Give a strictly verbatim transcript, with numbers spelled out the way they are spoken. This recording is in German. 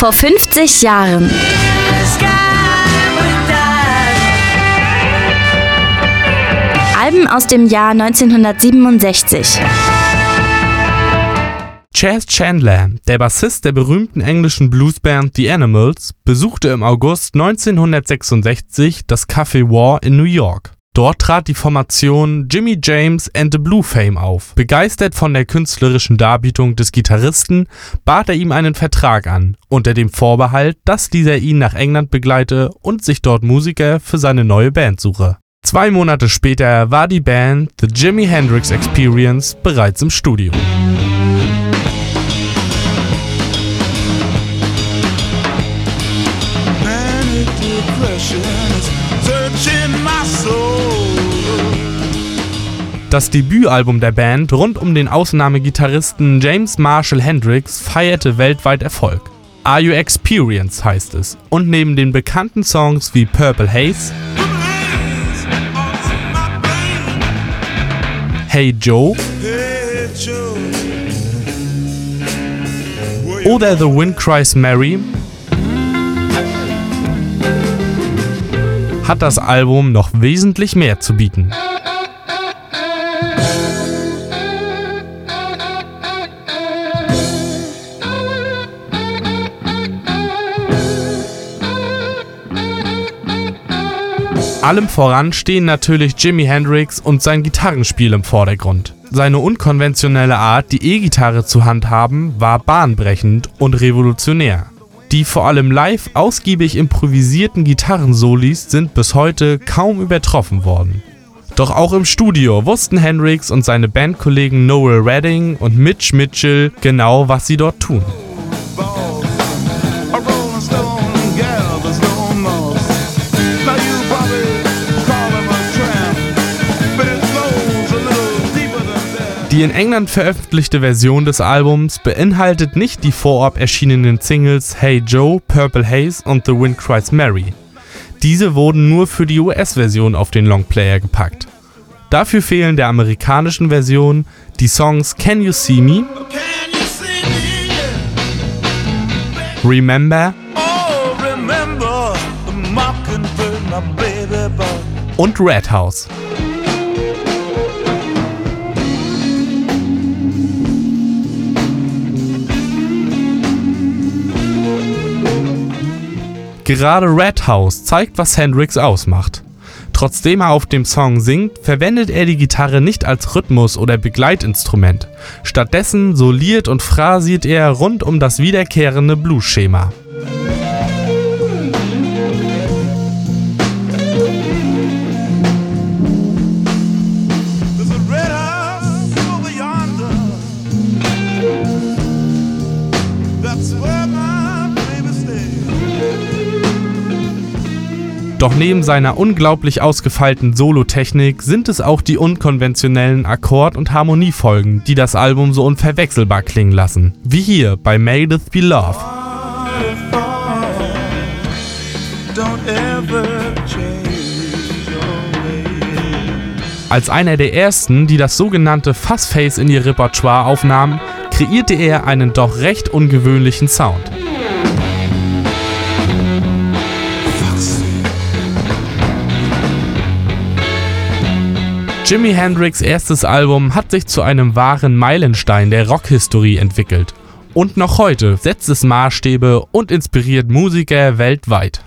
Vor fünfzig Jahren. Alben aus dem Jahr neunzehnhundertsiebenundsechzig. Chas Chandler, der Bassist der berühmten englischen Bluesband The Animals, besuchte im August neunzehnhundertsechsundsechzig das Café War in New York. Dort trat die Formation Jimmy James and the Blue Fame auf. Begeistert von der künstlerischen Darbietung des Gitarristen bat er ihm einen Vertrag an, unter dem Vorbehalt, dass dieser ihn nach England begleite und sich dort Musiker für seine neue Band suche. Zwei Monate später war die Band The Jimi Hendrix Experience bereits im Studio. Das Debütalbum der Band rund um den Ausnahmegitarristen James Marshall Hendrix feierte weltweit Erfolg. Are You Experienced heißt es, und neben den bekannten Songs wie Purple Haze, Hey Joe oder The Wind Cries Mary hat das Album noch wesentlich mehr zu bieten. Allem voran stehen natürlich Jimi Hendrix und sein Gitarrenspiel im Vordergrund. Seine unkonventionelle Art, die E-Gitarre zu handhaben, war bahnbrechend und revolutionär. Die vor allem live ausgiebig improvisierten Gitarrensolis sind bis heute kaum übertroffen worden. Doch auch im Studio wussten Hendrix und seine Bandkollegen Noel Redding und Mitch Mitchell genau, was sie dort tun. Die in England veröffentlichte Version des Albums beinhaltet nicht die vorab erschienenen Singles Hey Joe, Purple Haze und The Wind Cries Mary. Diese wurden nur für die U S-Version auf den Longplayer gepackt. Dafür fehlen der amerikanischen Version die Songs Can You See Me, Remember und Red House. Gerade Red House zeigt, was Hendrix ausmacht. Trotzdem er auf dem Song singt, verwendet er die Gitarre nicht als Rhythmus- oder Begleitinstrument. Stattdessen soliert und phrasiert er rund um das wiederkehrende Blues-Schema. Doch neben seiner unglaublich ausgefeilten Solotechnik sind es auch die unkonventionellen Akkord- und Harmoniefolgen, die das Album so unverwechselbar klingen lassen. Wie hier bei Mayeth Be Love. Als einer der ersten, die das sogenannte Fuzzface in ihr Repertoire aufnahmen, kreierte er einen doch recht ungewöhnlichen Sound. Jimi Hendrix' erstes Album hat sich zu einem wahren Meilenstein der Rockhistorie entwickelt. Und noch heute setzt es Maßstäbe und inspiriert Musiker weltweit.